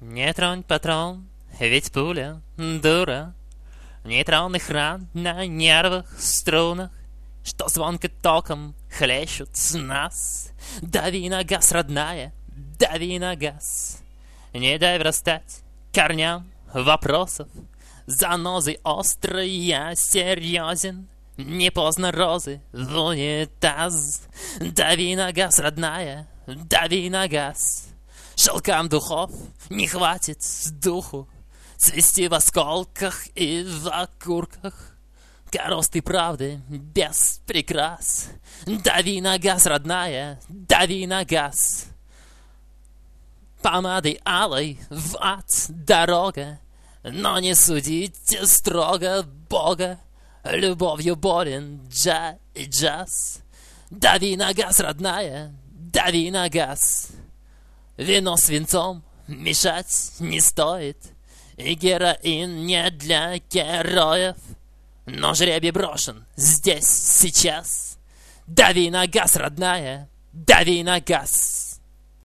Не тронь, патрон, ведь пуля дура. Нейтронных ран на нервах, струнах, что звонко током хлещут с нас. Дави на газ, родная, дави на газ. Не дай врастать корням вопросов. Занозой острой я серьезен. Не поздно розы в унитаз. Дави на газ, родная, дави на газ. Шелкам духов не хватит духу цвести в осколках и в окурках. Коросты правды без прикрас. Дави на газ, родная, дави на газ. Помадой алой в ад дорога, но не судите строго Бога. Любовью болен джаз. Дави на газ, родная, дави на газ. Вино с винцом мешать не стоит, и героин не для героев. Но жребий брошен здесь, сейчас. Дави на газ, родная, дави на газ.